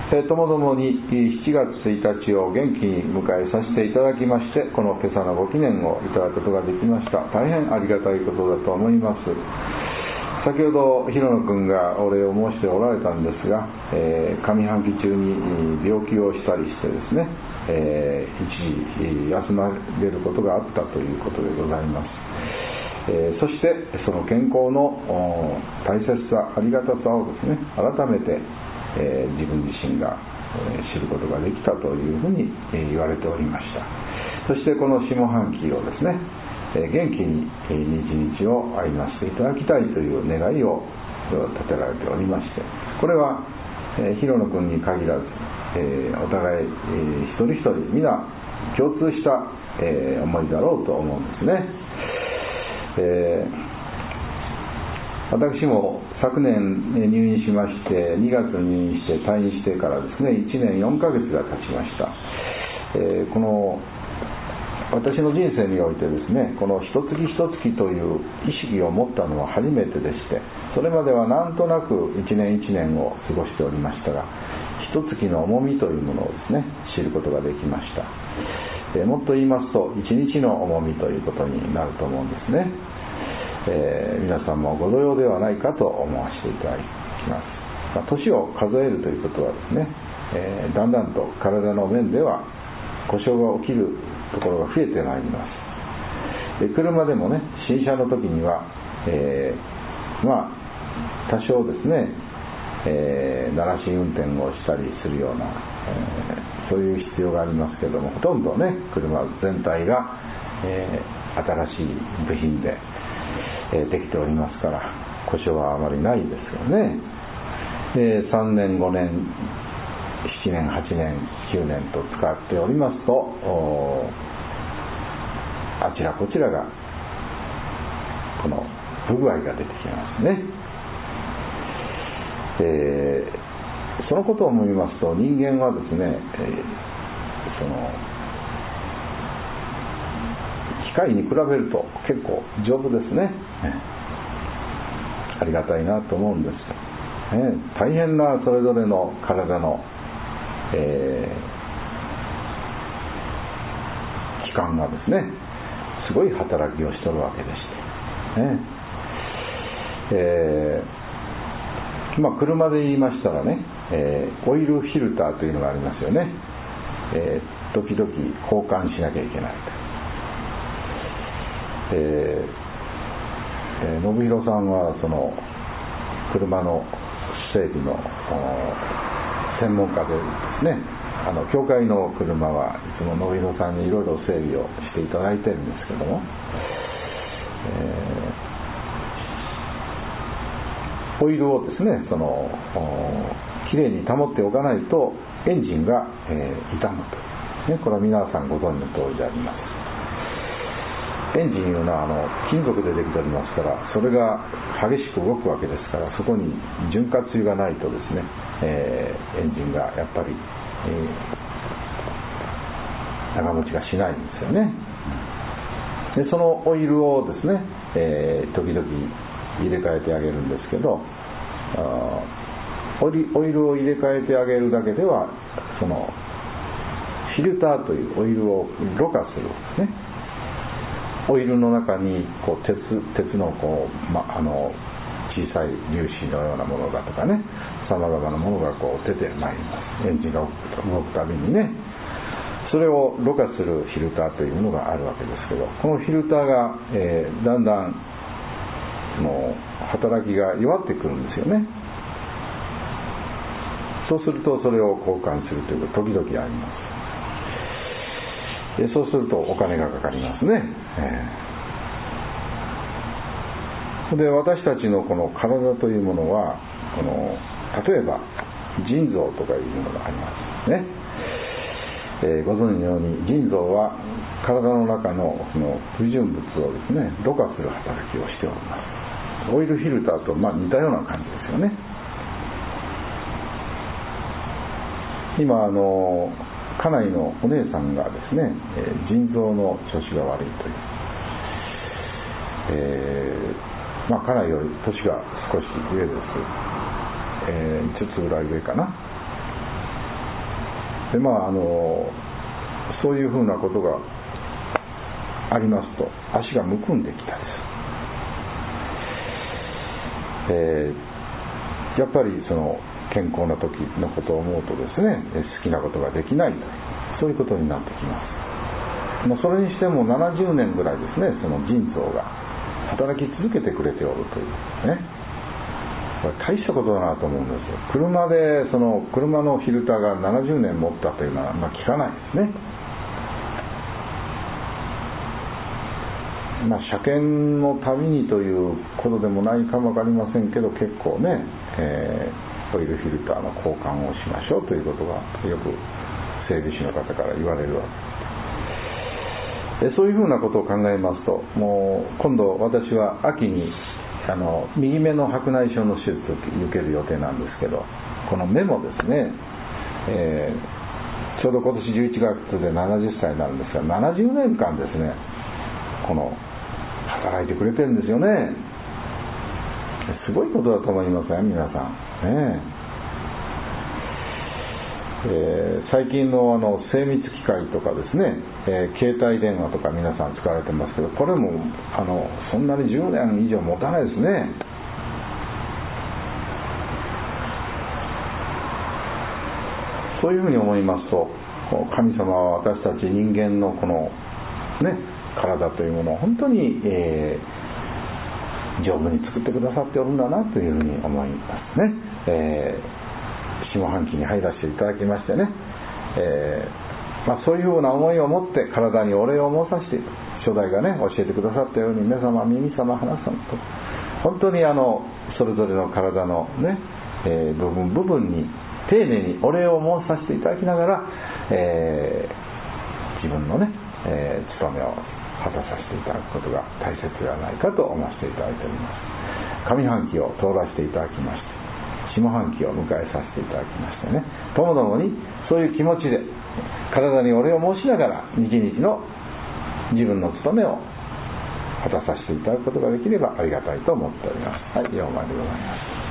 ともどもに7月1日を元気に迎えさせていただきまして、この今朝のご記念をいただくことができました。大変ありがたいことだと思います。先ほど広野君がお礼を申しておられたんですが、上半期中に病気をしたりしてですね、一時休まれることがあったということでございます。そしてその健康の大切さ、ありがたさをですね、改めて自分自身が知ることができたというふうに言われておりました。そしてこの下半期をですね、元気に日々を歩ませていただきたいという願いを立てられておりまして、これは広野君に限らずお互い一人一人皆共通した思いだろうと思うんですね。私も昨年入院しまして、2月に入院して退院してからですね、1年4ヶ月が経ちました。この私の人生においてですね、この一月一月という意識を持ったのは初めてでして、それまではなんとなく一年一年を過ごしておりましたが、一月の重みというものをですね、知ることができました。もっと言いますと、一日の重みということになると思うんですね。皆さんもご同様ではないかと思わせていただきます。年を数えるということはですね、だんだんと体の面では故障が起きるところが増えてまいります。車でもね、新車の時には、多少ですね、慣らし運転をしたりするような、そういう必要がありますけども、ほとんどね、車全体が、新しい部品でできておりますから、故障はあまりないですよね。3年5年7年8年9年と使っておりますと、あちらこちらがこの不具合が出てきますね。そのことを思いますと、人間はですね、その機械に比べると結構丈夫ですね。ありがたいなと思うんです。大変なそれぞれの体の、器官がですね、すごい働きをしておるわけでして、車で言いましたらね、オイルフィルターというのがありますよね。時々交換しなきゃいけないと。信弘さんはその車の整備の専門家でですね、教会の車はいつも信弘さんにいろいろ整備をしていただいてるんですけども、オイルをですね、きれいに保っておかないとエンジンが、傷むと、これは皆さんご存知の通りであります。エンジンいうのは金属でできておりますから、それが激しく動くわけですから、そこに潤滑油がないとですね、エンジンがやっぱり、長持ちがしないんですよね。でそのオイルをですね、時々入れ替えてあげるんですけど、オイルを入れ替えてあげるだけでは、そのフィルターというオイルをろ過するんですね。オイルの中にこう鉄のこう、小さい粒子のようなものだとかね、さまざまなものがこう出てまいります。エンジンが動くたびにね、それをろ過するフィルターというものがあるわけですけど、このフィルターが、だんだんの働きが弱ってくるんですよね。そうするとそれを交換するということ時々あります。そうするとお金がかかりますね。で、私たちのこの体というものは、例えば腎臓とかいうものがありますね。ご存知のように腎臓は体の中のその不純物をですね、ろ過する働きをしております。オイルフィルターと似たような感じですよね。今家内のお姉さんがですね、腎臓の調子が悪いという、家内より年が少し上です。5つぐらい上かな。 でそういうふうなことがありますと足がむくんできたりする、やっぱりその健康な時のことを思うとですね、好きなことができないという、そういうことになってきます。それにしても70年ぐらいですね、その腎臓が働き続けてくれておるというね、これ大したことだなと思うんですよ。車でその車のフィルターが70年持ったというのは聞かないですね。車検のたびにということでもないかも分かりませんけど、結構ね、オイルフィルターの交換をしましょうということがよく整備士の方から言われるわけです。そういうふうなことを考えますと、もう今度私は秋に右目の白内障の手術を受ける予定なんですけど、この目もですね、ちょうど今年11月で70歳になるんですが、70年間ですね、この働いてくれてるんですよね。すごいことだと思いません？皆さんね。最近の精密機械とかですね、携帯電話とか皆さん使われてますけど、これもそんなに10年以上持たないですね。そういうふうに思いますと、神様は私たち人間のこのね、体というものを本当に、丈夫に作ってくださっておるんだなというふうに思いますね。下半期に入らせていただきましてね、そういうような思いを持って体にお礼を申させて、初代がね教えてくださったように、目様耳様鼻様と本当にそれぞれの体のね、部分部分に丁寧にお礼を申させていただきながら、自分のね、務めを果たさせていただくことが大切ではないかと思わせていただいております。上半期を通らせていただきまして、下半期を迎えさせていただきましてね、ともどもにそういう気持ちで体にお礼を申しながら日々の自分の務めを果たさせていただくことができればありがたいと思っております。はい、4枚でございます。